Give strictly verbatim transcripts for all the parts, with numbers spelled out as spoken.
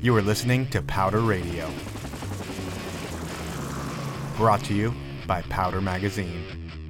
You are listening to Powder Radio, brought to you by Powder Magazine.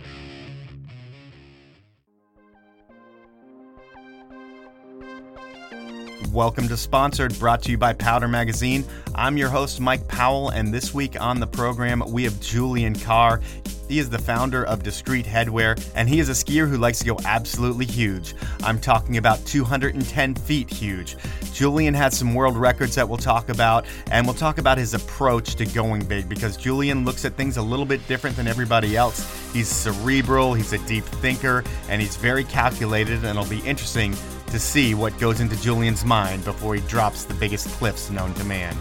Welcome to Sponsored, brought to you by Powder Magazine. I'm your host, Mike Powell, and this week on the program, we have Julian Carr. He is the founder of Discreet Headwear, and he is a skier who likes to go absolutely huge. I'm talking about two hundred ten feet huge. Julian has some world records that we'll talk about, and we'll talk about his approach to going big, because Julian looks at things a little bit different than everybody else. He's cerebral, he's a deep thinker, and he's very calculated, and it'll be interesting to see what goes into Julian's mind before he drops the biggest cliffs known to man.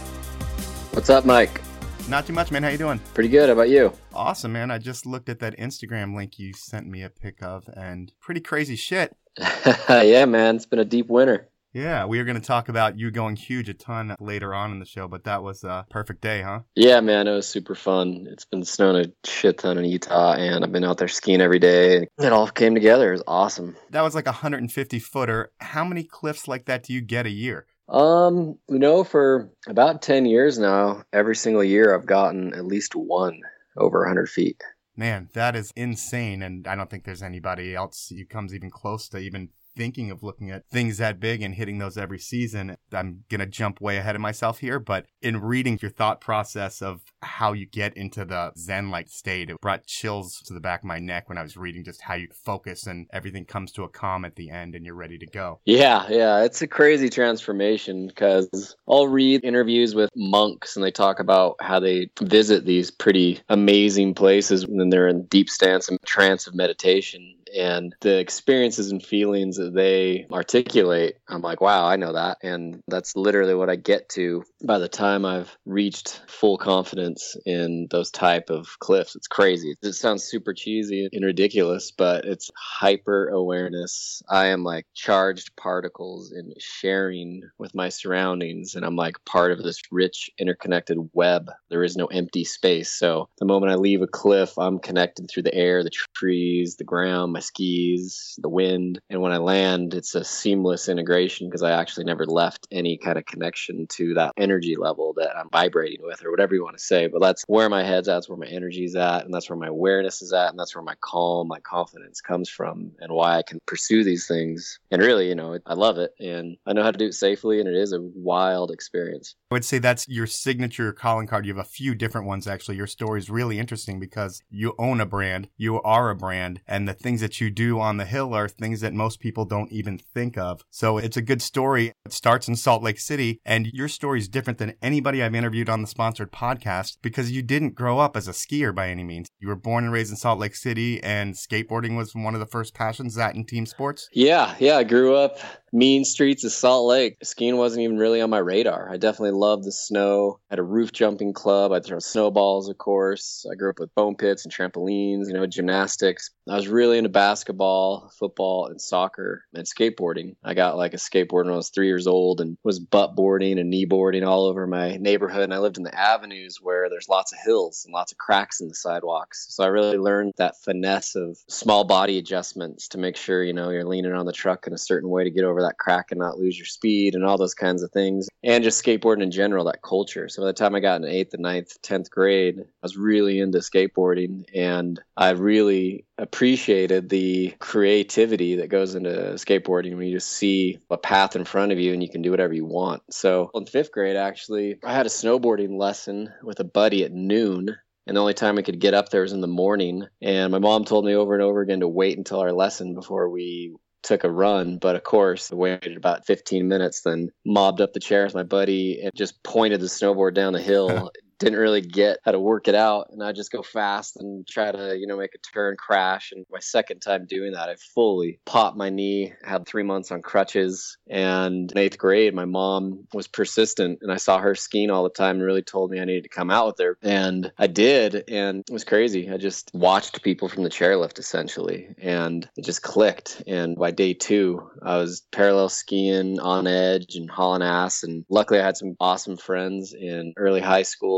What's up, Mike? Not too much, man. How you doing? Pretty good. How about you? Awesome, man. I just looked at that Instagram link you sent me a pic of, and pretty crazy shit. Yeah, man. It's been a deep winter. Yeah, we are going to talk about you going huge a ton later on in the show, but that was a perfect day, huh? Yeah, man. It was super fun. It's been snowing a shit ton in Utah, and I've been out there skiing every day. It all came together. It was awesome. That was like a one hundred fifty footer. How many cliffs like that do you get a year? Um, you know, for about ten years now, every single year I've gotten at least one over one hundred feet. Man, that is insane, and I don't think there's anybody else who comes even close to even thinking of looking at things that big and hitting those every season. I'm going to jump way ahead of myself here, but in reading your thought process of how you get into the Zen-like state, it brought chills to the back of my neck when I was reading just how you focus and everything comes to a calm at the end and you're ready to go. Yeah, yeah. It's a crazy transformation, because I'll read interviews with monks and they talk about how they visit these pretty amazing places and then they're in deep stance and trance of meditation. And the experiences and feelings that they articulate, I'm like, wow, I know that. And that's literally what I get to by the time I've reached full confidence in those type of cliffs. It's crazy. It sounds super cheesy and ridiculous, but it's hyper awareness. I am like charged particles and sharing with my surroundings. And I'm like part of this rich interconnected web. There is no empty space. So the moment I leave a cliff, I'm connected through the air, the trees, the ground, my skis, the wind. And when I land, it's a seamless integration because I actually never left any kind of connection to that energy level that I'm vibrating with, or whatever you want to say. But that's where my head's at, that's where my energy's at, and that's where my awareness is at, and that's where my calm, my confidence comes from, and why I can pursue these things. And really, you know, I love it, and I know how to do it safely, and it is a wild experience. I would say that's your signature calling card. You have a few different ones, actually. Your story is really interesting because you own a brand, you are a brand, and the things that you do on the hill are things that most people don't even think of. So it's a good story. It starts in Salt Lake City, and your story is different than anybody I've interviewed on the Sponsored podcast because you didn't grow up as a skier by any means. You were born and raised in Salt Lake City, and skateboarding was one of the first passions, that in team sports? Yeah, yeah. I grew up mean streets of Salt Lake. Skiing wasn't even really on my radar. I definitely loved the snow. I had a roof jumping club. I'd throw snowballs, of course. I grew up with foam pits and trampolines, you know, gymnastics. I was really into basketball, football, and soccer and skateboarding. I got like a skateboard when I was three years old and was butt boarding and knee boarding all over my neighborhood. And I lived in the avenues where there's lots of hills and lots of cracks in the sidewalks. So I really learned that finesse of small body adjustments to make sure, you know, you're leaning on the truck in a certain way to get over that crack and not lose your speed and all those kinds of things. And just skateboarding in general, that culture. So by the time I got in eighth and ninth, tenth grade, I was really into skateboarding, and I really appreciated the creativity that goes into skateboarding when you just see a path in front of you and you can do whatever you want. So in fifth grade, actually, I had a snowboarding lesson with a buddy at noon. And the only time I could get up there was in the morning. And my mom told me over and over again to wait until our lesson before we took a run. But of course, I waited about fifteen minutes, then mobbed up the chair with my buddy and just pointed the snowboard down the hill. Didn't really get how to work it out, and I just go fast and try to, you know, make a turn, crash. And my second time doing that, I fully popped my knee, had three months on crutches. And in eighth grade, my mom was persistent, and I saw her skiing all the time and really told me I needed to come out with her. And I did, and it was crazy. I just watched people from the chairlift, essentially, and it just clicked. And by day two, I was parallel skiing on edge and hauling ass. And luckily, I had some awesome friends in early high school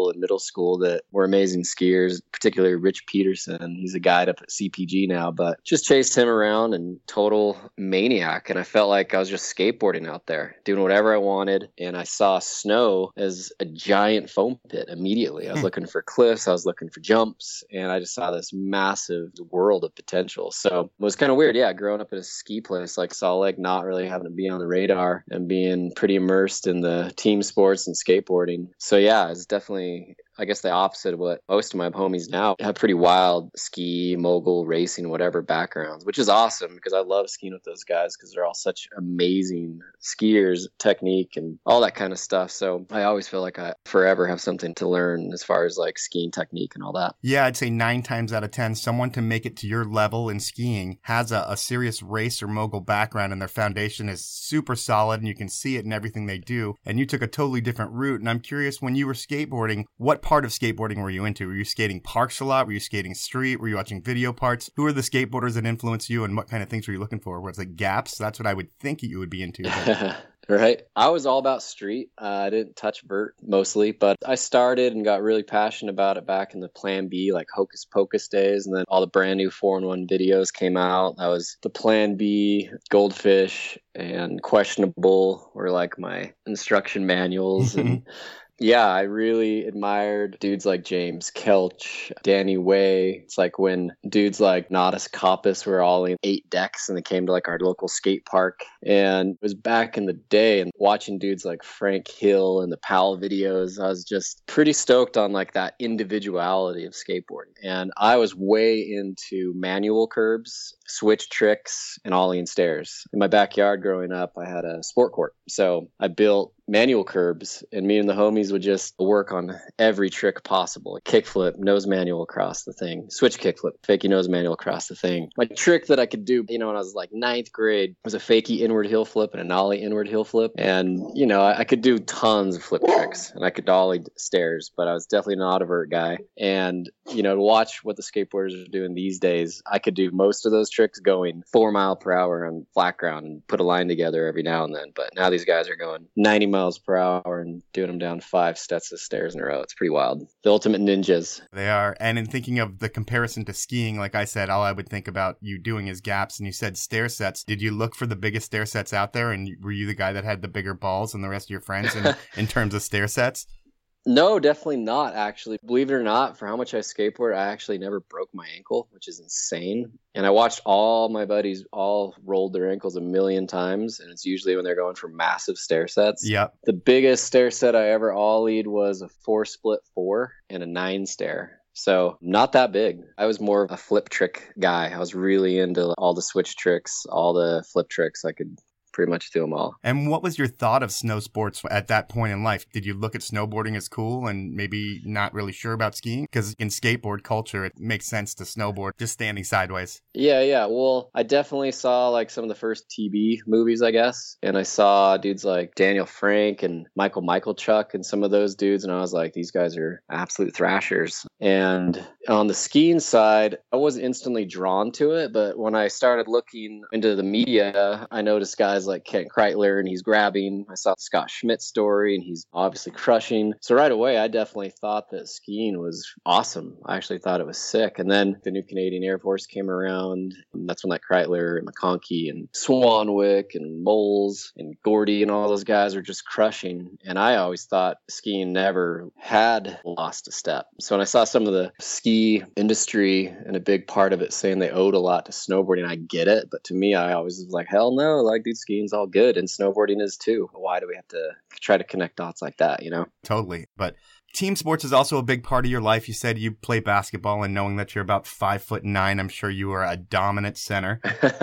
school and middle school that were amazing skiers, particularly Rich Peterson. He's a guide up at C P G now, but just chased him around and total maniac. And I felt like I was just skateboarding out there, doing whatever I wanted. And I saw snow as a giant foam pit immediately. I was looking for cliffs, I was looking for jumps, and I just saw this massive world of potential. So it was kind of weird, yeah, growing up in a ski place like Salt Lake, not really having to be on the radar and being pretty immersed in the team sports and skateboarding. So yeah, it's definitely, I guess, the opposite of what most of my homies now have. Pretty wild ski, mogul, racing, whatever backgrounds, which is awesome because I love skiing with those guys because they're all such amazing skiers, technique, and all that kind of stuff. So I always feel like I forever have something to learn as far as like skiing technique and all that. Yeah, I'd say nine times out of ten, someone to make it to your level in skiing has a, a serious race or mogul background and their foundation is super solid and you can see it in everything they do. And you took a totally different route. And I'm curious, when you were skateboarding, what part of skateboarding were you into? Were you skating parks a lot? Were you skating street? Were you watching video parts? Who are the skateboarders that influenced you and what kind of things were you looking for? Was it gaps? That's what I would think you would be into. But... Right. I was all about street. Uh, I didn't touch vert mostly, but I started and got really passionate about it back in the Plan B, like Hocus Pocus days. And then all the brand new four in one videos came out. That was the Plan B, Goldfish, and Questionable were like my instruction manuals. And yeah, I really admired dudes like James Kelch, Danny Way. It's like when dudes like Nadas Coppice were all in eight decks and they came to like our local skate park. And it was back in the day, and watching dudes like Frank Hill and the Powell videos, I was just pretty stoked on like that individuality of skateboarding. And I was way into manual curbs, switch tricks, and ollie and stairs. In my backyard growing up, I had a sport court. So I built manual curbs, and me and the homies would just work on every trick possible. Kickflip, nose manual across the thing, switch kickflip, fakie nose manual across the thing. My trick that I could do, you know, when I was like ninth grade was a fakie inward heel flip and a nollie inward heel flip. And, you know, I, I could do tons of flip tricks and I could ollie stairs, but I was definitely not a vert guy. And, you know, to watch what the skateboarders are doing these days, I could do most of those tricks going four mile per hour on flat ground and put a line together every now and then. But now these guys are going ninety miles per hour and doing them down five sets of stairs in a row. It's pretty wild. The ultimate ninjas. They are. And in thinking of the comparison to skiing, like I said, all I would think about you doing is gaps. And you said stair sets. Did you look for the biggest stair sets out there? And were you the guy that had the bigger balls than the rest of your friends in, in terms of stair sets? No, definitely not, actually. Believe it or not, for how much I skateboard, I actually never broke my ankle, which is insane. And I watched all my buddies all rolled their ankles a million times, and it's usually when they're going for massive stair sets. Yep. The biggest stair set I ever ollied was a four split four and a nine stair. So not that big. I was more of a flip trick guy. I was really into all the switch tricks, all the flip tricks. I could pretty much do them all. And what was your thought of snow sports at that point in life? Did you look at snowboarding as cool and maybe not really sure about skiing? Because in skateboard culture, it makes sense to snowboard just standing sideways. Yeah, yeah. Well, I definitely saw like some of the first T V movies, I guess. And I saw dudes like Daniel Frank and Michael Michalchuk and some of those dudes. And I was like, these guys are absolute thrashers. And on the skiing side, I wasn't instantly drawn to it. But when I started looking into the media, I noticed guys like Kent Kreitler, and he's grabbing. I saw the Scott Schmidt story, and he's obviously crushing. So right away, I definitely thought that skiing was awesome. I actually thought it was sick. And then the new Canadian Air Force came around, and that's when like Kreitler and McConkey and Swanwick and Moles and Gordy and all those guys were just crushing. And I always thought skiing never had lost a step. So when I saw some of the ski industry and a big part of it saying they owed a lot to snowboarding, I get it. But to me, I always was like, hell no, like dude, skiing skiing's all good and snowboarding is too. Why do we have to try to connect dots like that, you know? Totally. But team sports is also a big part of your life. You said you play basketball, and knowing that you're about five foot nine, I'm sure you are a dominant center.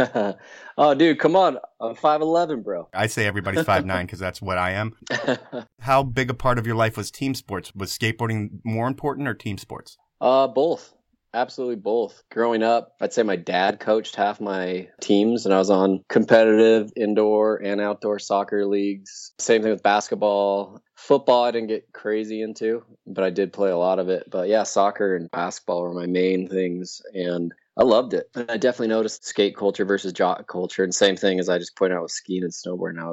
Oh, dude, come on. I'm five eleven, bro. I say everybody's five nine because that's what I am. How big a part of your life was team sports? Was skateboarding more important or team sports? Uh, both. Absolutely both. Growing up, I'd say my dad coached half my teams, and I was on competitive indoor and outdoor soccer leagues. Same thing with basketball. Football, I didn't get crazy into, but I did play a lot of it. But yeah, soccer and basketball were my main things, and I loved it. And I definitely noticed skate culture versus jock culture. And same thing as I just pointed out with skiing and snowboarding. I was like,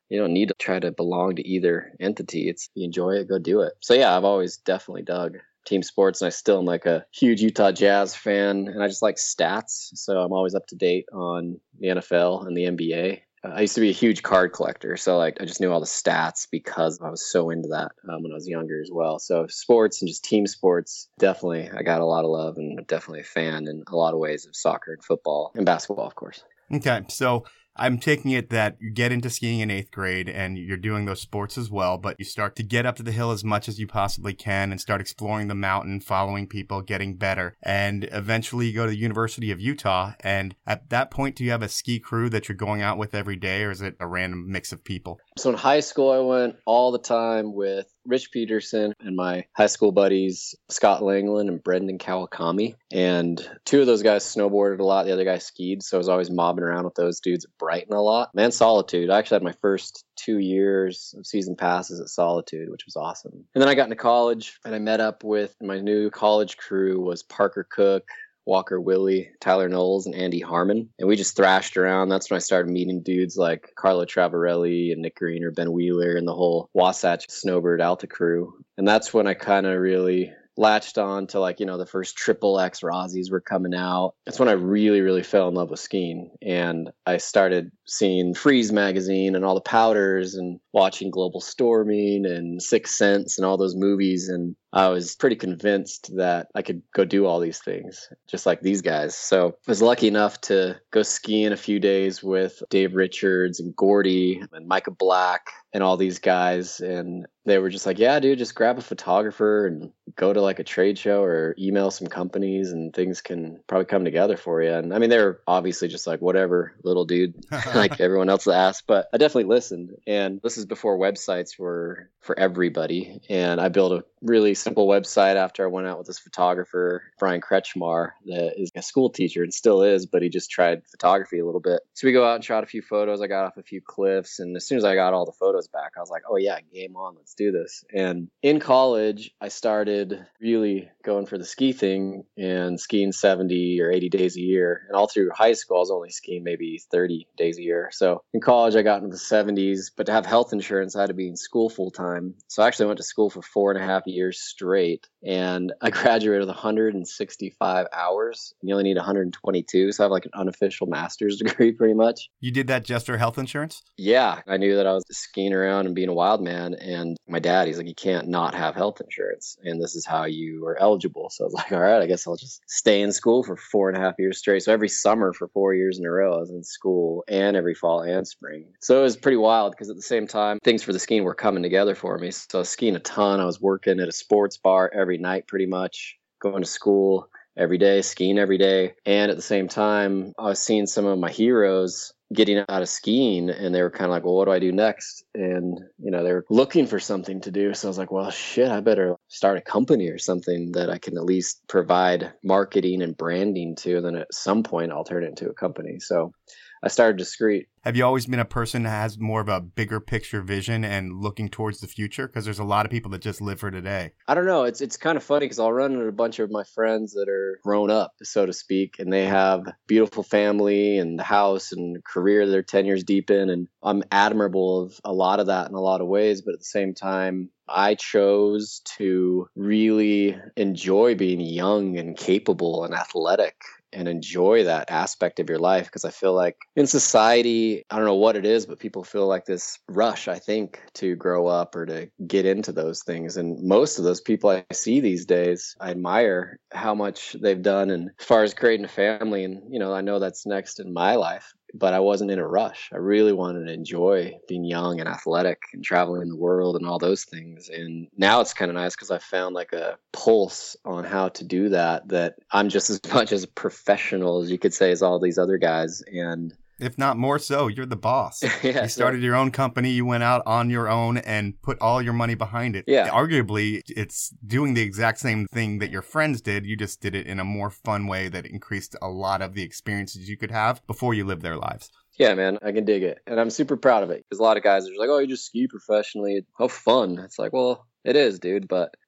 You don't need to try to belong to either entity. It's, you enjoy it, go do it. So yeah, I've always definitely dug team sports, and I still am like a huge Utah Jazz fan, and I just like stats. So I'm always up to date on the N F L and the N B A. Uh, I used to be a huge card collector, so like I just knew all the stats because I was so into that um, when I was younger as well. So sports and just team sports, definitely I got a lot of love, and definitely a fan in a lot of ways of soccer and football and basketball, of course. Okay, so I'm taking it that you get into skiing in eighth grade and you're doing those sports as well, but you start to get up to the hill as much as you possibly can and start exploring the mountain, following people, getting better. And eventually you go to the University of Utah. And at that point, do you have a ski crew that you're going out with every day, or is it a random mix of people? So in high school, I went all the time with Rich Peterson and my high school buddies, Scott Langland and Brendan Kawakami. And two of those guys snowboarded a lot. The other guy skied. So I was always mobbing around with those dudes at Brighton a lot. Man, Solitude. I actually had my first two years of season passes at Solitude, which was awesome. And then I got into college and I met up with my new college crew was Parker Cook, Walker Willie, Tyler Knowles, and Andy Harmon. And we just thrashed around. That's when I started meeting dudes like Carlo Travarelli and Nick Greener, Ben Wheeler, and the whole Wasatch Snowbird Alta crew. And that's when I kind of really latched on to, like, you know, the first triple X Rossis were coming out. That's when I really, really fell in love with skiing. And I started seeing Freeze magazine and all the powders and watching Global Storming and Sixth Sense and all those movies. And I was pretty convinced that I could go do all these things, just like these guys. So I was lucky enough to go skiing a few days with Dave Richards and Gordy and Micah Black and all these guys. And they were just like, yeah, dude, just grab a photographer and go to like a trade show or email some companies and things can probably come together for you. And I mean, they were obviously just like, whatever, little dude, like everyone else asked, but I definitely listened. And this is before websites were for everybody. And I built a really simple website after I went out with this photographer, Brian Kretschmar, that is a school teacher and still is, but he just tried photography a little bit. So we go out and shot a few photos. I got off a few cliffs. And as soon as I got all the photos back, I was like, oh yeah, game on, let's do this. And in college, I started really going for the ski thing and skiing seventy or eighty days a year. And all through high school, I was only skiing maybe thirty days a year. So in college, I got into the seventies, but to have health insurance, I had to be in school full time. So I actually went to school for four and a half years straight. And I graduated with one hundred sixty-five hours. You only need one hundred twenty-two. So I have like an unofficial master's degree pretty much. You did that just for health insurance? Yeah. I knew that I was skiing around and being a wild man. And my dad, he's like, you can't not have health insurance. And this is how you are eligible. So I was like, all right, I guess I'll just stay in school for four and a half years straight. So every summer for four years in a row, I was in school, and every fall and spring. So it was pretty wild because at the same time, things for the skiing were coming together for me. So I was skiing a ton. I was working at a sports bar every night pretty much, going to school every day, skiing every day. And at the same time, I was seeing some of my heroes getting out of skiing, and they were kind of like, well, what do I do next? And, you know, they were looking for something to do. So I was like, well, shit, I better start a company or something that I can at least provide marketing and branding to. And then at some point I'll turn it into a company. So I started Discreet. Have you always been a person that has more of a bigger picture vision and looking towards the future? Because there's a lot of people that just live for today. I don't know. It's it's kind of funny because I'll run into a bunch of my friends that are grown up, so to speak, and they have beautiful family and the house and career they're ten years deep in. And I'm admirable of a lot of that in a lot of ways. But at the same time, I chose to really enjoy being young and capable and athletic and enjoy that aspect of your life, because I feel like in society, I don't know what it is, but people feel like this rush, I think, to grow up or to get into those things. And most of those people I see these days, I admire how much they've done. And as far as creating a family, and, you know, I know that's next in my life, but I wasn't in a rush. I really wanted to enjoy being young and athletic and traveling the world and all those things. And now it's kind of nice because I found like a pulse on how to do that, that I'm just as much as a professional, as you could say, as all these other guys. And if not more so, you're the boss. Yeah, you started so, your own company. You went out on your own and put all your money behind it. Yeah. Arguably, it's doing the exact same thing that your friends did. You just did it in a more fun way that increased a lot of the experiences you could have before you lived their lives. Yeah, man, I can dig it. And I'm super proud of it. Because a lot of guys are like, oh, you just ski professionally. How fun. It's like, well, it is, dude. But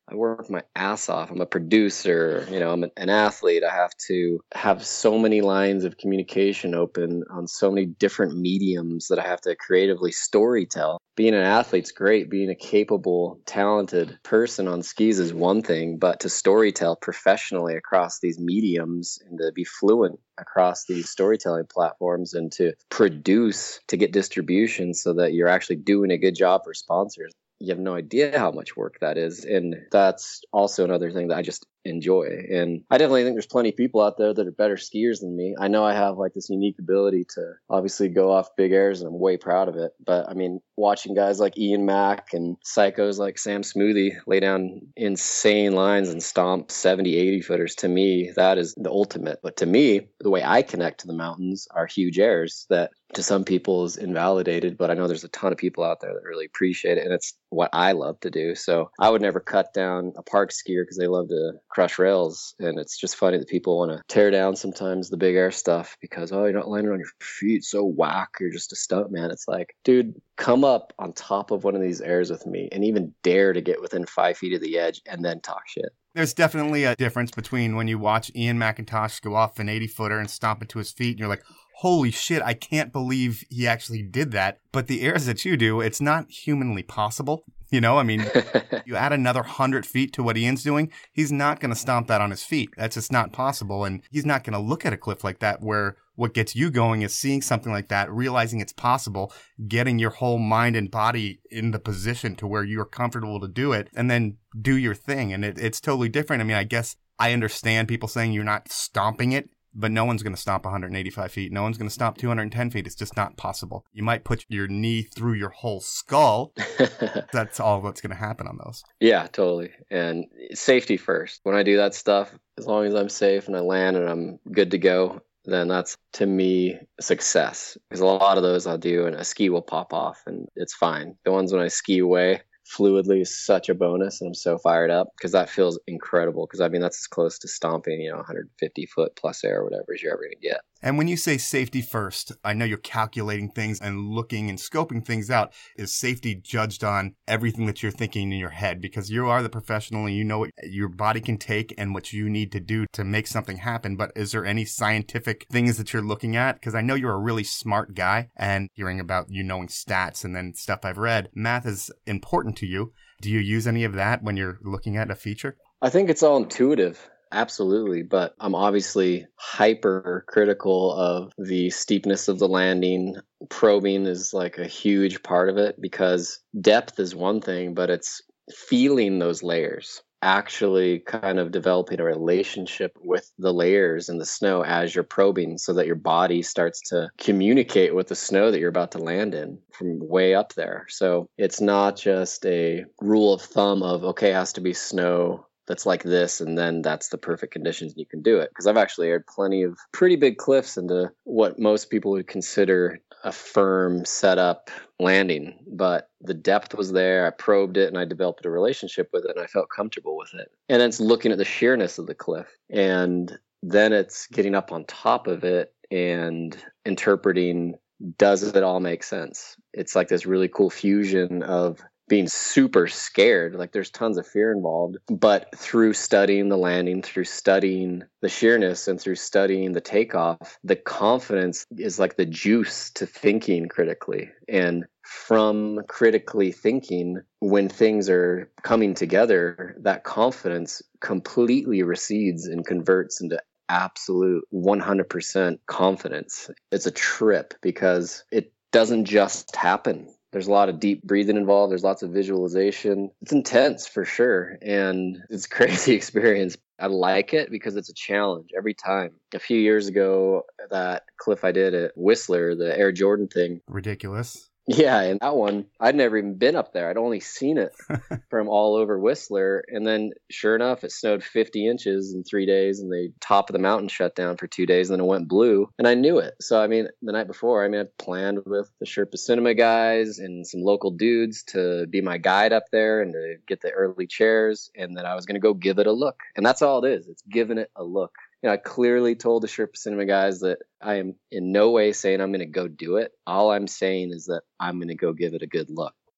I work my ass off. I'm a producer, you know, I'm an, an athlete. I have to have so many lines of communication open on so many different mediums that I have to creatively storytell. Being an athlete's great. Being a capable, talented person on skis is one thing, but to storytell professionally across these mediums and to be fluent across these storytelling platforms and to produce, to get distribution so that you're actually doing a good job for sponsors. You have no idea how much work that is. And that's also another thing that I just enjoy. And I definitely think there's plenty of people out there that are better skiers than me. I know I have like this unique ability to obviously go off big airs, and I'm way proud of it. But I mean, watching guys like Ian Mack and psychos like Sam Smoothie lay down insane lines and stomp seventy, eighty footers, to me, that is the ultimate. But to me, the way I connect to the mountains are huge airs that to some people is invalidated, but I know there's a ton of people out there that really appreciate it, and it's what I love to do. So I would never cut down a park skier because they love to crush rails, and it's just funny that people want to tear down sometimes the big air stuff because, oh, you're not landing on your feet, so whack, you're just a stunt man. It's like, dude, come up on top of one of these airs with me and even dare to get within five feet of the edge and then talk shit. There's definitely a difference between when you watch Ian McIntosh go off an eighty footer and stomp it to his feet and you're like, holy shit, I can't believe he actually did that. But the airs that you do, it's not humanly possible. You know, I mean, you add another hundred feet to what Ian's doing, he's not going to stomp that on his feet. That's just not possible. And he's not going to look at a cliff like that where what gets you going is seeing something like that, realizing it's possible, getting your whole mind and body in the position to where you're comfortable to do it, and then do your thing. And it, it's totally different. I mean, I guess I understand people saying you're not stomping it, but no one's going to stomp one hundred eighty-five feet. No one's going to stomp two hundred ten feet. It's just not possible. You might put your knee through your whole skull. That's all that's going to happen on those. Yeah, totally. And safety first. When I do that stuff, as long as I'm safe and I land and I'm good to go, then that's, to me, success. Because a lot of those I'll do and a ski will pop off and it's fine. The ones when I ski away fluidly is such a bonus, and I'm so fired up because that feels incredible. Because I mean, that's as close to stomping, you know, one hundred fifty foot plus air or whatever as you're ever going to get. And when you say safety first, I know you're calculating things and looking and scoping things out. Is safety judged on everything that you're thinking in your head? Because you are the professional and you know what your body can take and what you need to do to make something happen. But is there any scientific things that you're looking at? Because I know you're a really smart guy, and hearing about you knowing stats and then stuff I've read, math is important to you. Do you use any of that when you're looking at a feature? I think it's all intuitive. Absolutely. But I'm obviously hyper critical of the steepness of the landing. Probing is like a huge part of it because depth is one thing, but it's feeling those layers, actually kind of developing a relationship with the layers in the snow as you're probing so that your body starts to communicate with the snow that you're about to land in from way up there. So it's not just a rule of thumb of, okay, it has to be snow that's like this, and then that's the perfect conditions and you can do it. Because I've actually aired plenty of pretty big cliffs into what most people would consider a firm setup landing, but the depth was there. I probed it and I developed a relationship with it and I felt comfortable with it. And then it's looking at the sheerness of the cliff, and then it's getting up on top of it and interpreting, does it all make sense? It's like this really cool fusion of being super scared, like there's tons of fear involved, but through studying the landing, through studying the sheerness, and through studying the takeoff, the confidence is like the juice to thinking critically. And from critically thinking, when things are coming together, that confidence completely recedes and converts into absolute one hundred percent confidence. It's a trip because it doesn't just happen. There's a lot of deep breathing involved. There's lots of visualization. It's intense for sure. And it's a crazy experience. I like it because it's a challenge every time. A few years ago, that cliff I did at Whistler, the Air Jordan thing. Ridiculous. Yeah, and that one, I'd never even been up there. I'd only seen it from all over Whistler. And then sure enough, it snowed fifty inches in three days and the top of the mountain shut down for two days and then it went blue. And I knew it. So, I mean, the night before, I mean, I planned with the Sherpa Cinema guys and some local dudes to be my guide up there and to get the early chairs, and that I was going to go give it a look. And that's all it is. It's giving it a look. You know, I clearly told the Sherpa Cinema guys that I am in no way saying I'm going to go do it. All I'm saying is that I'm going to go give it a good look.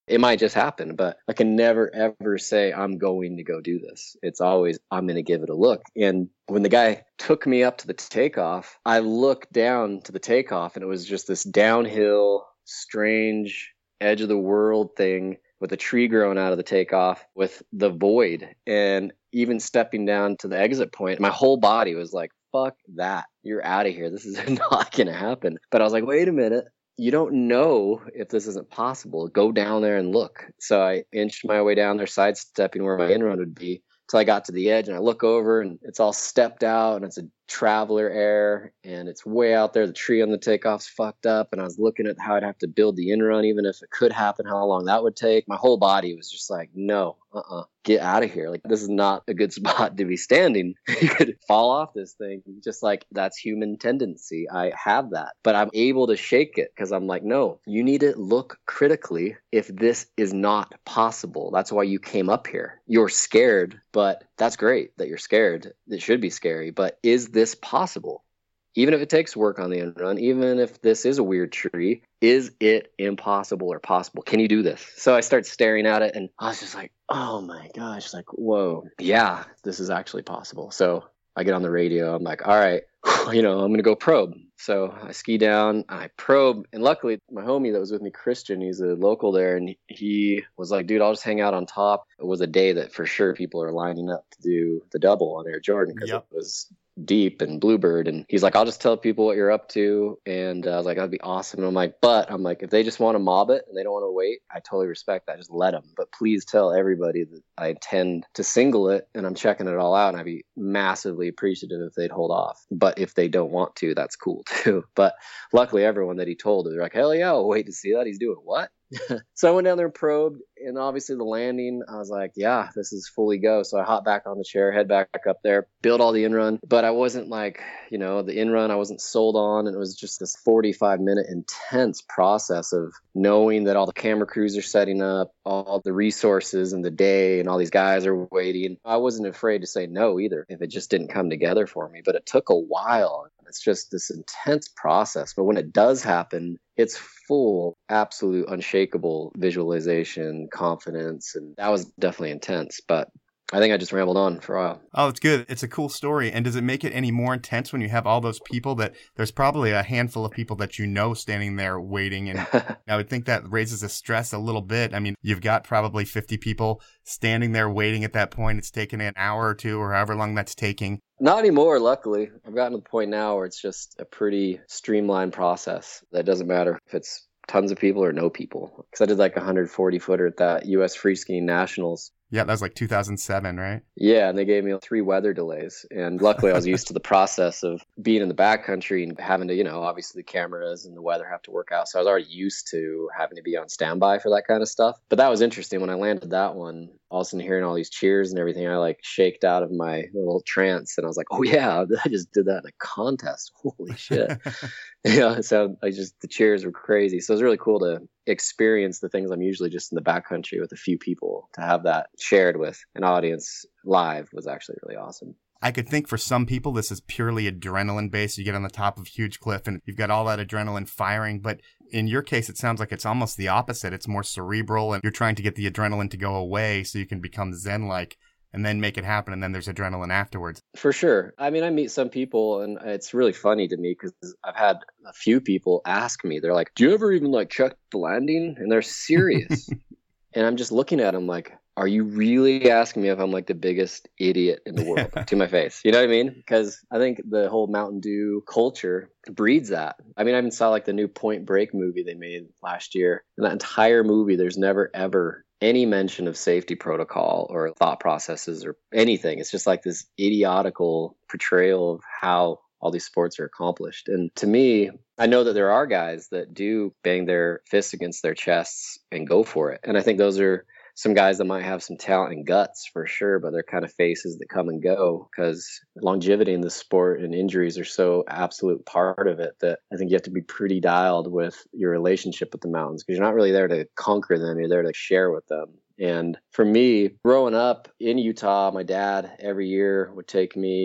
It might just happen, but I can never, ever say I'm going to go do this. It's always, I'm going to give it a look. And when the guy took me up to the takeoff, I looked down to the takeoff and it was just this downhill, strange, edge of the world thing with a tree growing out of the takeoff with the void. And even stepping down to the exit point, my whole body was like, fuck that. You're out of here. This is not going to happen. But I was like, wait a minute. You don't know if this isn't possible. Go down there and look. So I inched my way down there, sidestepping where my in-run would be, till I got to the edge, and I look over and it's all stepped out and it's a traveler air and it's way out there. The tree on the takeoff's fucked up, and I was looking at how I'd have to build the in-run, even if it could happen, how long that would take. My whole body was just like, no, uh-uh, get out of here. Like, this is not a good spot to be standing. You could fall off this thing. Just like, that's human tendency. I have that, but I'm able to shake it because I'm like, no, you need to look critically if this is not possible. That's why you came up here. You're scared, but that's great that you're scared. It should be scary, but is this possible? Even if it takes work on the end run, even if this is a weird tree, is it impossible or possible? Can you do this? So I start staring at it and I was just like, oh my gosh, like, whoa, yeah, this is actually possible. So I get on the radio. I'm like, all right, you know, I'm going to go probe. So I ski down, I probe, and luckily my homie that was with me, Christian, he's a local there, and he was like, dude, I'll just hang out on top. It was a day that for sure people are lining up to do the double on Air Jordan because yep. It was deep and Bluebird, and he's like, I'll just tell people what you're up to. And uh, I was like, that'd be awesome. And I'm like, but I'm like, if they just want to mob it and they don't want to wait, I totally respect that. Just let them. But please tell everybody that I intend to single it and I'm checking it all out, and I'd be massively appreciative if they'd hold off. But if they don't want to, that's cool too. But luckily everyone that he told, they're like, hell yeah, I'll wait to see that. He's doing what? So I went down there and probed, and obviously the landing, I was like, yeah, this is fully go. So I hop back on the chair, head back up there, build all the in-run. But I wasn't like, you know, the in-run I wasn't sold on. And it was just this forty-five minute intense process of knowing that all the camera crews are setting up, all the resources and the day, and all these guys are waiting. I wasn't afraid to say no either if it just didn't come together for me. But it took a while. It's just this intense process. But when it does happen, it's full, absolute, unshakable visualization, confidence. And that was definitely intense. But I think I just rambled on for a while. Oh, it's good. It's a cool story. And does it make it any more intense when you have all those people that there's probably a handful of people that you know standing there waiting? And I would think that raises the stress a little bit. I mean, you've got probably fifty people standing there waiting at that point. It's taken an hour or two or however long that's taking. Not anymore, luckily. I've gotten to the point now where it's just a pretty streamlined process. That doesn't matter if it's tons of people or no people. Because I did like a one hundred forty footer at that U S Free Skiing Nationals. Yeah, that was like two thousand seven, right? Yeah, and they gave me three weather delays. And luckily I was used to the process of being in the backcountry and having to, you know, obviously the cameras and the weather have to work out. So I was already used to having to be on standby for that kind of stuff. But that was interesting. When I landed that one, all of a sudden hearing all these cheers and everything, I like shaked out of my little trance. And I was like, oh yeah, I just did that in a contest. Holy shit. Yeah, so I just, the cheers were crazy. So it was really cool to experience the things I'm usually just in the backcountry with a few people. To have that shared with an audience live was actually really awesome. I could think for some people, this is purely adrenaline based. You get on the top of a huge cliff and you've got all that adrenaline firing. But in your case, it sounds like it's almost the opposite. It's more cerebral and you're trying to get the adrenaline to go away so you can become Zen-like and then make it happen. And then there's adrenaline afterwards. For sure. I mean, I meet some people and it's really funny to me because I've had a few people ask me, they're like, do you ever even like check the landing? And they're serious. And I'm just looking at them like, are you really asking me if I'm like the biggest idiot in the world to my face? You know what I mean? Because I think the whole Mountain Dew culture breeds that. I mean, I even saw like the new Point Break movie they made last year. In that entire movie, there's never ever any mention of safety protocol or thought processes or anything. It's just like this idiotical portrayal of how all these sports are accomplished. And to me, I know that there are guys that do bang their fists against their chests and go for it. And I think those are some guys that might have some talent and guts for sure, but they're kind of faces that come and go because longevity in the sport and injuries are so absolute part of it that I think you have to be pretty dialed with your relationship with the mountains because you're not really there to conquer them. You're there to share with them. And for me, growing up in Utah, my dad every year would take me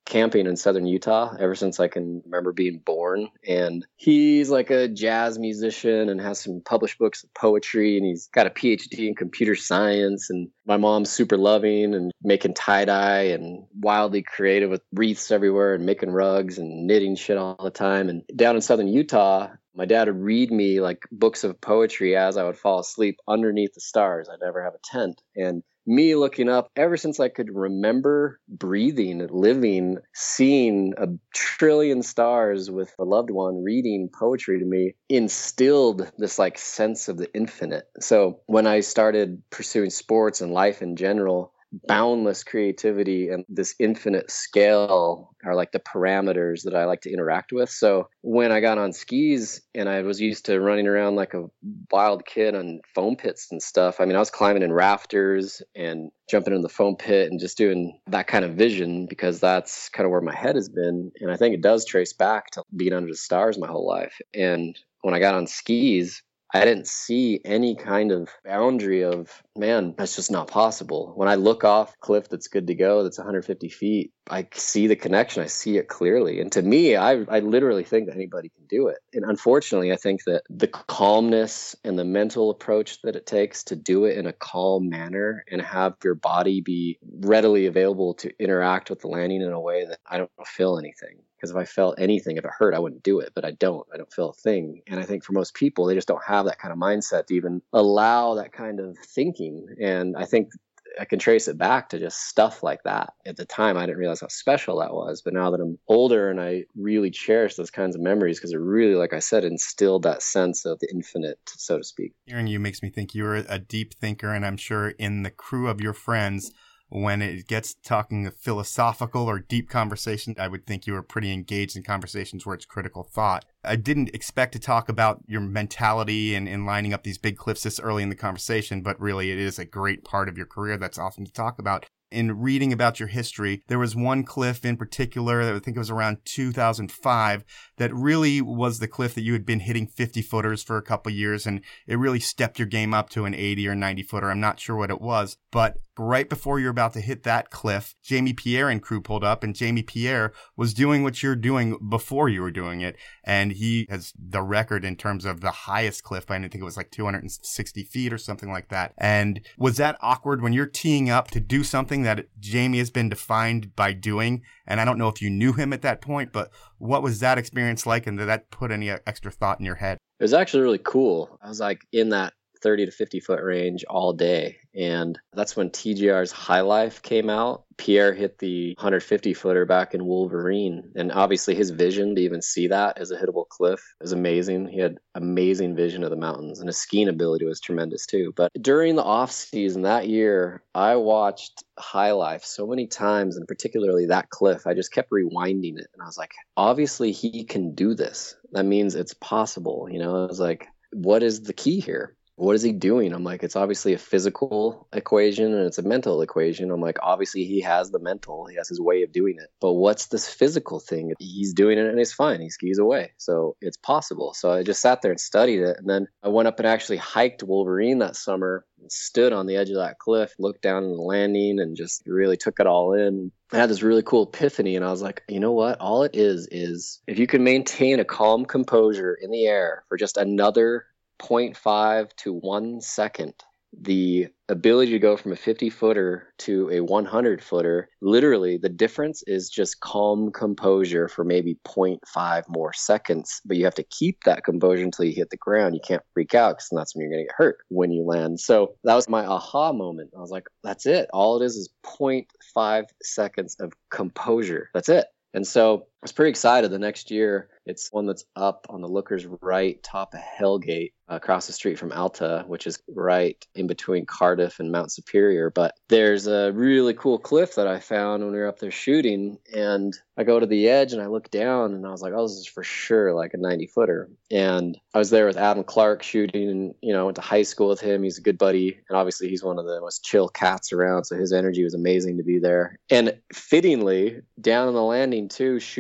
camping in southern Utah ever since I can remember being born. And he's like a jazz musician and has some published books of poetry, and he's got a P H D in computer science. And my mom's super loving and making tie-dye and wildly creative with wreaths everywhere and making rugs and knitting shit all the time. And down in southern Utah, my dad would read me like books of poetry as I would fall asleep underneath the stars. I'd never have a tent. And me looking up, ever since I could remember breathing, living, seeing a trillion stars with a loved one reading poetry to me, instilled this like sense of the infinite. So when I started pursuing sports and life in general, boundless creativity and this infinite scale are like the parameters that I like to interact with. So when I got on skis and I was used to running around like a wild kid on foam pits and stuff, I mean, I was climbing in rafters and jumping in the foam pit and just doing that kind of vision because that's kind of where my head has been. And I think it does trace back to being under the stars my whole life. And when I got on skis, I didn't see any kind of boundary of, man, that's just not possible. When I look off a cliff that's good to go, that's one hundred fifty feet, I see the connection. I see it clearly. And to me, I, I literally think that anybody can do it. And unfortunately, I think that the calmness and the mental approach that it takes to do it in a calm manner and have your body be readily available to interact with the landing in a way that I don't feel anything. Because if I felt anything, if it hurt, I wouldn't do it. But I don't. I don't feel a thing. And I think for most people, they just don't have that kind of mindset to even allow that kind of thinking. And I think I can trace it back to just stuff like that. At the time, I didn't realize how special that was. But now that I'm older and I really cherish those kinds of memories because it really, like I said, instilled that sense of the infinite, so to speak. Hearing you makes me think you're a deep thinker. And I'm sure in the crew of your friends, when it gets talking philosophical or deep conversation, I would think you were pretty engaged in conversations where it's critical thought. I didn't expect to talk about your mentality and, and lining up these big cliffs this early in the conversation, but really it is a great part of your career that's awesome to talk about. In reading about your history, there was one cliff in particular that I think it was around two thousand five that really was the cliff that you had been hitting fifty footers for a couple years, and it really stepped your game up to an eighty or ninety footer. I'm not sure what it was, but right before you're about to hit that cliff, Jamie Pierre and crew pulled up, and Jamie Pierre was doing what you're doing before you were doing it, and he has the record in terms of the highest cliff. I think it was like two hundred sixty feet or something like that. And was that awkward when you're teeing up to do something that Jamie has been defined by doing? And I don't know if you knew him at that point, but what was that experience like? And did that put any extra thought in your head? It was actually really cool. I was like in that thirty to fifty foot range all day. And that's when T G R's High Life came out. Pierre hit the one hundred fifty footer back in Wolverine. And obviously his vision to even see that as a hittable cliff is amazing. He had amazing vision of the mountains, and his skiing ability was tremendous too. But during the off season that year, I watched High Life so many times, and particularly that cliff. I just kept rewinding it. And I was like, obviously he can do this. That means it's possible. You know, I was like, what is the key here? What is he doing? I'm like, it's obviously a physical equation and it's a mental equation. I'm like, obviously he has the mental, he has his way of doing it. But what's this physical thing? He's doing it and it's fine. He skis away. So it's possible. So I just sat there and studied it. And then I went up and actually hiked Wolverine that summer and stood on the edge of that cliff, looked down on the landing and just really took it all in. I had this really cool epiphany, and I was like, you know what? All it is, is if you can maintain a calm composure in the air for just another zero point five to one second, the ability to go from a fifty footer to a one hundred footer, literally the difference is just calm composure for maybe zero point five more seconds. But you have to keep that composure until you hit the ground. You can't freak out because that's when you're going to get hurt when you land. So that was my aha moment. I was like, that's it. All it is is zero point five seconds of composure. That's it. And so I was pretty excited. The next year, it's one that's up on the looker's right, top of Hellgate, uh, across the street from Alta, which is right in between Cardiff and Mount Superior. But there's a really cool cliff that I found when we were up there shooting. And I go to the edge and I look down and I was like, oh, this is for sure like a ninety footer. And I was there with Adam Clark shooting, and, you know, I went to high school with him. He's a good buddy. And obviously he's one of the most chill cats around. So his energy was amazing to be there. And fittingly, down on the landing too, shooting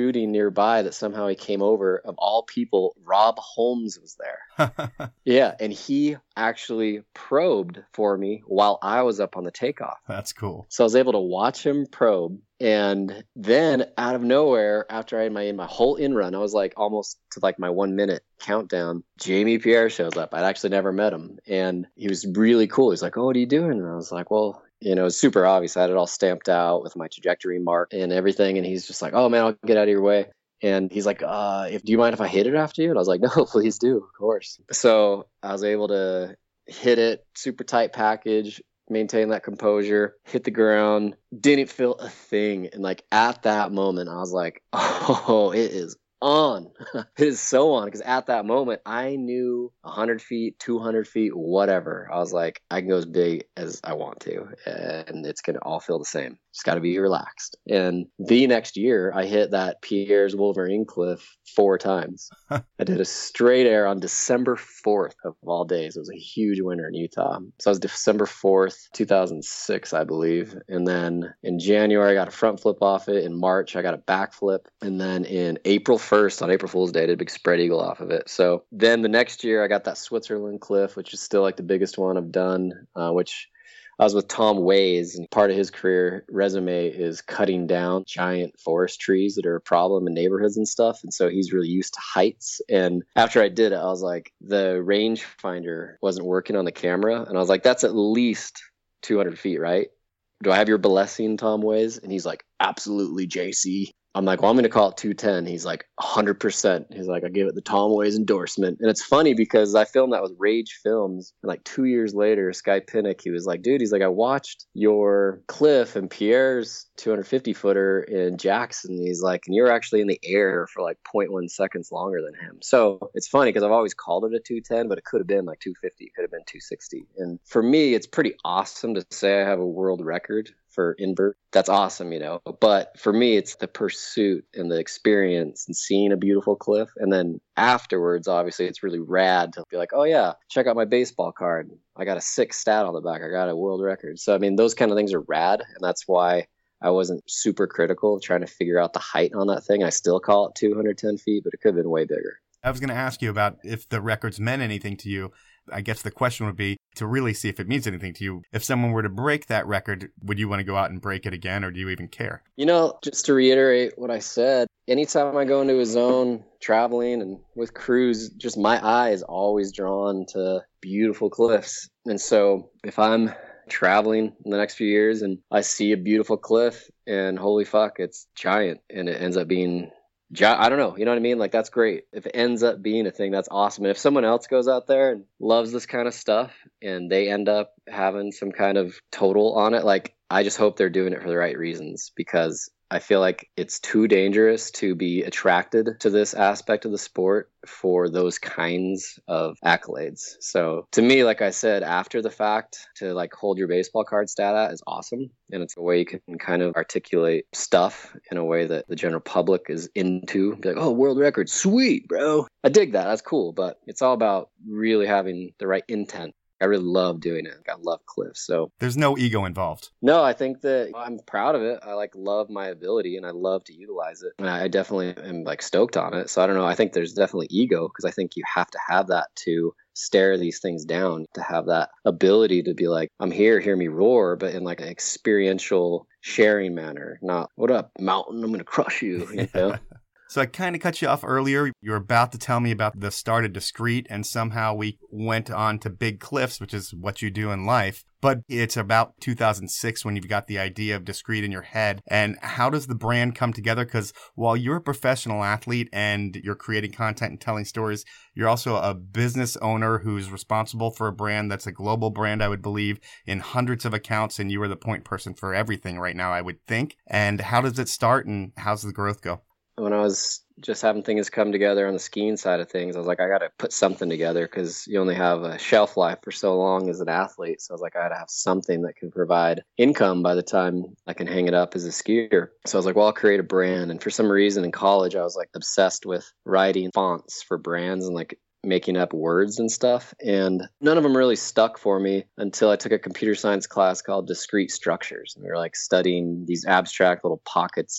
shooting nearby that somehow he came over. Of all people, Rob Holmes was there. Yeah, and he actually probed for me while I was up on the takeoff. That's cool. So I was able to watch him probe. And then out of nowhere, after I had my my whole in run, I was like almost to like my one minute countdown. Jamie Pierre shows up. I'd actually never met him. And he was really cool. He's like, "Oh, what are you doing?" And I was like, well, you know, it's super obvious. I had it all stamped out with my trajectory mark and everything. And he's just like, "Oh man, I'll get out of your way." And he's like, uh, if, do you mind if I hit it after you? And I was like, no, please do, of course. So I was able to hit it, super tight package, maintain that composure, hit the ground, didn't feel a thing. And like at that moment, I was like, oh, it is on. It is so on. Because at that moment, I knew one hundred feet, two hundred feet, whatever. I was like, I can go as big as I want to. And it's going to all feel the same. Just got to be relaxed. And the next year, I hit that Pierre's Wolverine cliff four times. I did a straight air on December fourth of all days. It was a huge winter in Utah. So it was December fourth, two thousand six, I believe. And then in January, I got a front flip off it. In March, I got a back flip. And then in April first, on April Fool's Day, I did a big spread eagle off of it. So then the next year, I got that Switzerland cliff, which is still like the biggest one I've done, uh, which I was with Tom Ways, and part of his career resume is cutting down giant forest trees that are a problem in neighborhoods and stuff. And so he's really used to heights. And after I did it, I was like, the rangefinder wasn't working on the camera. And I was like, that's at least two hundred feet, right? Do I have your blessing, Tom Ways? And he's like, absolutely, J C. I'm like, well, I'm going to call it two ten. He's like, one hundred percent. He's like, I give it the Tom Ways endorsement. And it's funny because I filmed that with Rage Films. And like two years later, Sky Pinnock, he was like, dude, he's like, I watched your Cliff and Pierre's two hundred fifty footer in Jackson. He's like, and you're actually in the air for like zero point one seconds longer than him. So it's funny because I've always called it a two ten, but it could have been like two fifty. It could have been two sixty. And for me, it's pretty awesome to say I have a world record for invert. That's awesome, you know, but for me, it's the pursuit and the experience and seeing a beautiful cliff. And then afterwards, obviously, it's really rad to be like, oh yeah, check out my baseball card. I got a six stat on the back. I got a world record. So, I mean, those kind of things are rad. And that's why I wasn't super critical of trying to figure out the height on that thing. I still call it two hundred ten feet, but it could have been way bigger. I was going to ask you about if the records meant anything to you. I guess the question would be to really see if it means anything to you. If someone were to break that record, would you want to go out and break it again, or do you even care? You know, just to reiterate what I said, anytime I go into a zone traveling and with crews, just my eye is always drawn to beautiful cliffs. And so if I'm traveling in the next few years and I see a beautiful cliff and holy fuck, it's giant, and it ends up being I don't know. You know what I mean? Like, that's great. If it ends up being a thing, that's awesome. And if someone else goes out there and loves this kind of stuff and they end up having some kind of total on it, like, I just hope they're doing it for the right reasons, because I feel like it's too dangerous to be attracted to this aspect of the sport for those kinds of accolades. So to me, like I said, after the fact, to like hold your baseball card stat at is awesome. And it's a way you can kind of articulate stuff in a way that the general public is into. Be like, oh, world record, sweet, bro. I dig that. That's cool. But it's all about really having the right intent. I really love doing it. I love cliffs. So there's no ego involved. No, I think that I'm proud of it. I like love my ability and I love to utilize it. And I definitely am like stoked on it. So I don't know. I think there's definitely ego, because I think you have to have that to stare these things down, to have that ability to be like, I'm here, hear me roar, but in like an experiential sharing manner, not what up, mountain, I'm going to crush you, you know? So I kind of cut you off earlier. You were about to tell me about the start of Discreet, and somehow we went on to Big Cliffs, which is what you do in life. But it's about two thousand six when you've got the idea of Discreet in your head. And how does the brand come together? Because while you're a professional athlete and you're creating content and telling stories, you're also a business owner who's responsible for a brand that's a global brand, I would believe, in hundreds of accounts. And you are the point person for everything right now, I would think. And how does it start, and how's the growth go? When I was just having things come together on the skiing side of things, I was like, I got to put something together, because you only have a shelf life for so long as an athlete. So I was like, I got to have something that can provide income by the time I can hang it up as a skier. So I was like, well, I'll create a brand. And for some reason in college, I was like obsessed with writing fonts for brands and like making up words and stuff. And none of them really stuck for me until I took a computer science class called Discrete Structures. And we were like studying these abstract little pockets of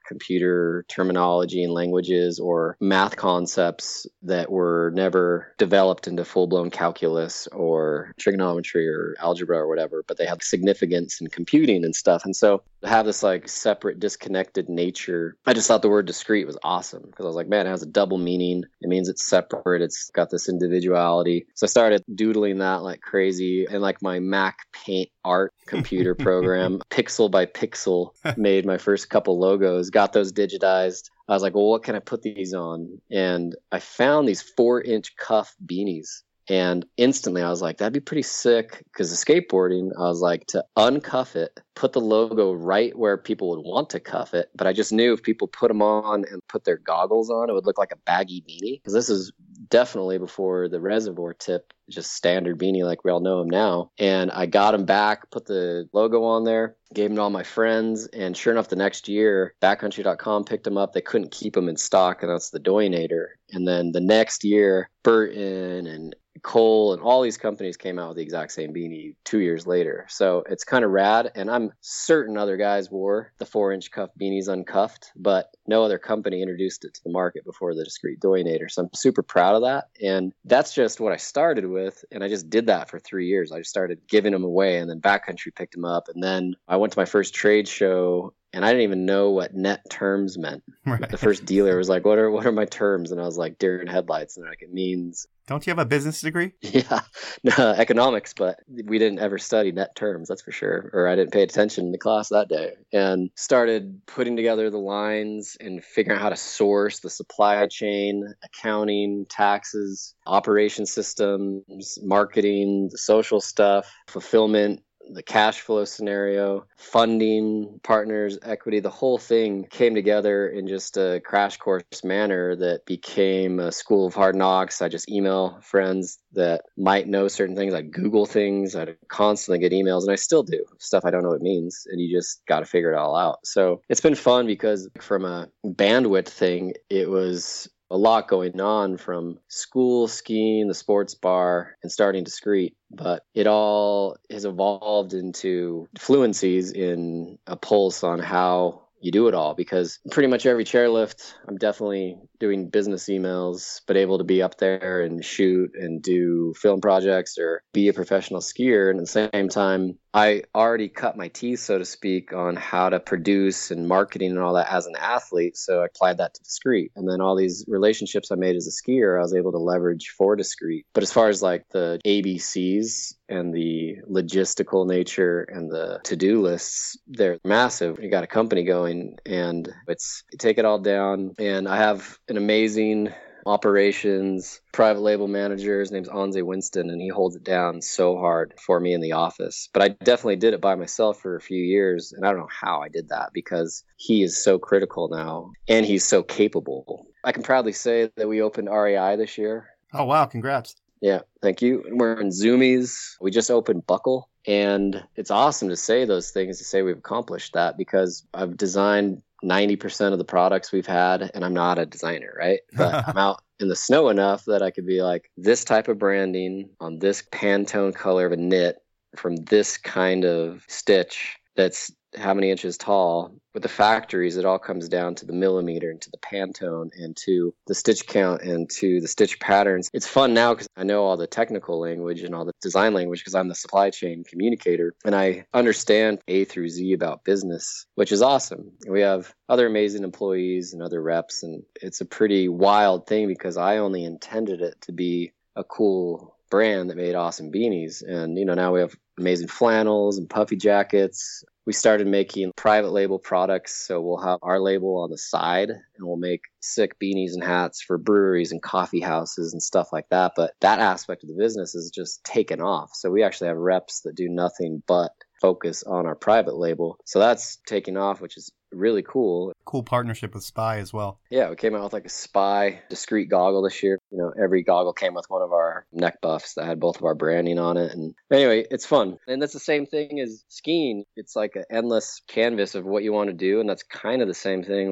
computer terminology and languages or math concepts that were never developed into full-blown calculus or trigonometry or algebra or whatever, but they have significance in computing and stuff. And so to have this like separate, disconnected nature, I just thought the word discrete was awesome because I was like, man, it has a double meaning. It means it's separate. It's got this individuality. So I started doodling that like crazy, and like my Mac Paint art computer program, pixel by pixel, made my first couple logos, got those digitized. I was like, well, what can I put these on? And I found these four inch cuff beanies. And instantly I was like, that'd be pretty sick, because the skateboarding, I was like, to uncuff it, put the logo right where people would want to cuff it. But I just knew if people put them on and put their goggles on, it would look like a baggy beanie. Because this is definitely before the Reservoir tip, just standard beanie like we all know them now. And I got them back, put the logo on there, gave them to all my friends. And sure enough, the next year, backcountry dot com picked them up. They couldn't keep them in stock, and that's the Doinator. And then the next year, Burton and Cole and all these companies came out with the exact same beanie two years later. So it's kind of rad. And I'm certain other guys wore the four inch cuff beanies uncuffed, but no other company introduced it to the market before the discrete Doinator. So I'm super proud of that. And that's just what I started with. And I just did that for three years. I just started giving them away, and then Backcountry picked them up. And then I went to my first trade show, and I didn't even know what net terms meant. Right. The first dealer was like, what are what are my terms? And I was like, deer in headlights. And they're like, it means... Don't you have a business degree? Yeah, no, economics, but we didn't ever study net terms, that's for sure. Or I didn't pay attention in the class that day. And started putting together the lines and figuring out how to source the supply chain, accounting, taxes, operation systems, marketing, the social stuff, fulfillment, the cash flow scenario, funding, partners, equity, the whole thing came together in just a crash course manner that became a school of hard knocks. I just email friends that might know certain things. I Google things. I constantly get emails, and I still do stuff I don't know what it means, and you just got to figure it all out. So it's been fun because from a bandwidth thing, it was a lot going on, from school, skiing, the sports bar, and starting Discrete. But it all has evolved into fluencies in a pulse on how you do it all, because pretty much every chairlift, I'm definitely doing business emails, but able to be up there and shoot and do film projects or be a professional skier. And at the same time, I already cut my teeth, so to speak, on how to produce and marketing and all that as an athlete. So I applied that to Discrete. And then all these relationships I made as a skier, I was able to leverage for Discrete. But as far as like the A B Cs and the logistical nature and the to-do lists, they're massive. You got a company going, and it's you take it all down. And I have an amazing operations private label manager. His name's Anze Winston, and he holds it down so hard for me in the office. But I definitely did it by myself for a few years, and I don't know how I did that, because he is so critical now, and he's so capable. I can proudly say that we opened R E I this year. Oh, wow. Congrats. Yeah, thank you. We're in Zoomies. We just opened Buckle, and it's awesome to say those things, to say we've accomplished that, because I've designed ninety percent of the products we've had, and I'm not a designer, right? But I'm out in the snow enough that I could be like, this type of branding on this Pantone color of a knit from this kind of stitch that's how many inches tall. With the factories, it all comes down to the millimeter and to the Pantone and to the stitch count and to the stitch patterns. It's fun now because I know all the technical language and all the design language, because I'm the supply chain communicator, and I understand A through Z about business, which is awesome. We have other amazing employees and other reps, and it's a pretty wild thing because I only intended it to be a cool brand that made awesome beanies. And, you know, now we have amazing flannels and puffy jackets. We started making private label products, so we'll have our label on the side, and we'll make sick beanies and hats for breweries and coffee houses and stuff like that. But that aspect of the business is just taken off. So we actually have reps that do nothing but focus on our private label. So that's taking off, which is really cool. Cool partnership with Spy as well. Yeah, we came out with like a Spy discrete goggle this year. You know, every goggle came with one of our neck buffs that had both of our branding on it. And anyway, it's fun. And that's the same thing as skiing. It's like an endless canvas of what you want to do. And that's kind of the same thing with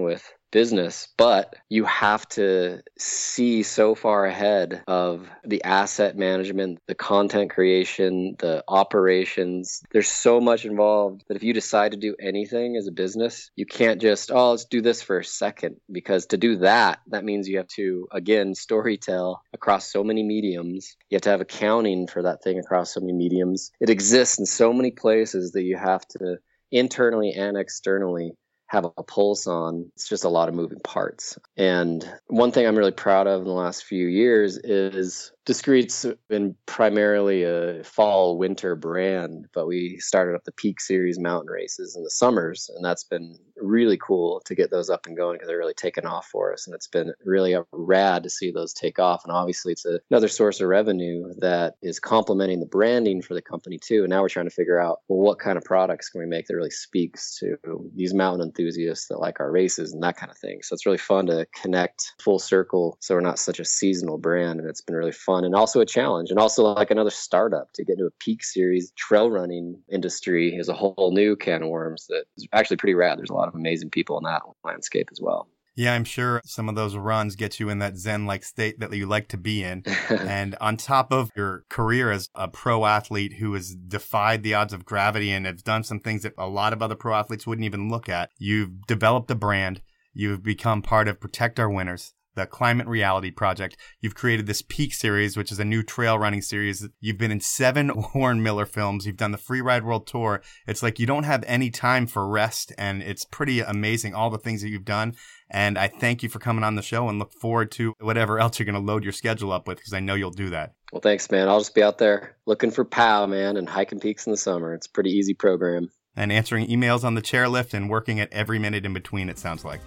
business, but you have to see so far ahead of the asset management, the content creation, the operations. There's so much involved that if you decide to do anything as a business, you can't just, oh, let's do this for a second, because to do that, that means you have to, again, storytell across so many mediums. You have to have accounting for that thing across so many mediums. It exists in so many places that you have to internally and externally have a pulse on. It's just a lot of moving parts. And one thing I'm really proud of in the last few years is Discreet's been primarily a fall winter brand, but we started up the Peak Series mountain races in the summers, and that's been really cool to get those up and going because they're really taken off for us. And it's been really rad to see those take off. And obviously it's a, another source of revenue that is complementing the branding for the company too. And now we're trying to figure out, well, what kind of products can we make that really speaks to these mountain enthusiasts that like our races and that kind of thing. So it's really fun to connect full circle so we're not such a seasonal brand. And it's been really fun and also a challenge, and also like another startup to get into a Peak Series trail running industry is a whole new can of worms that is actually pretty rad. There's a lot of amazing people in that landscape as well. Yeah, I'm sure some of those runs get you in that zen-like state that you like to be in. And on top of your career as a pro athlete who has defied the odds of gravity and has done some things that a lot of other pro athletes wouldn't even look at, you've developed a brand. You've become part of Protect Our Winners, the Climate Reality Project. You've created this Peak Series, which is a new trail running series. You've been in seven Warren Miller films. You've done the Free Ride World Tour. It's like you don't have any time for rest, and it's pretty amazing, all the things that you've done. And I thank you for coming on the show and look forward to whatever else you're going to load your schedule up with, because I know you'll do that. Well, thanks, man. I'll just be out there looking for POW, man, and hiking peaks in the summer. It's a pretty easy program. And answering emails on the chairlift and working at every minute in between, it sounds like.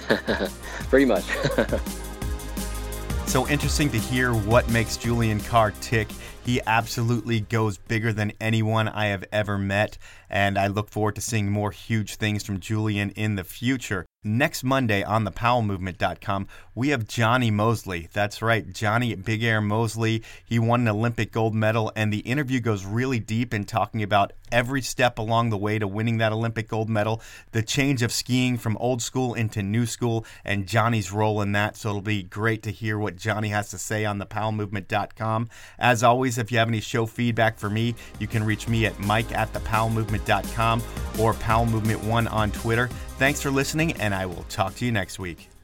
Pretty much. So interesting to hear what makes Julian Carr tick. He absolutely goes bigger than anyone I have ever met, and I look forward to seeing more huge things from Julian in the future. Next Monday on the powell movement dot com, we have Johnny Mosley. That's right, Johnny Big Air Mosley. He won an Olympic gold medal, and the interview goes really deep in talking about every step along the way to winning that Olympic gold medal, the change of skiing from old school into new school, and Johnny's role in that. So it'll be great to hear what Johnny has to say on the powell movement dot com. As always, if you have any show feedback for me, you can reach me at mike at the powell movement dot com or Powell Movement one on Twitter. Thanks for listening, and I will talk to you next week.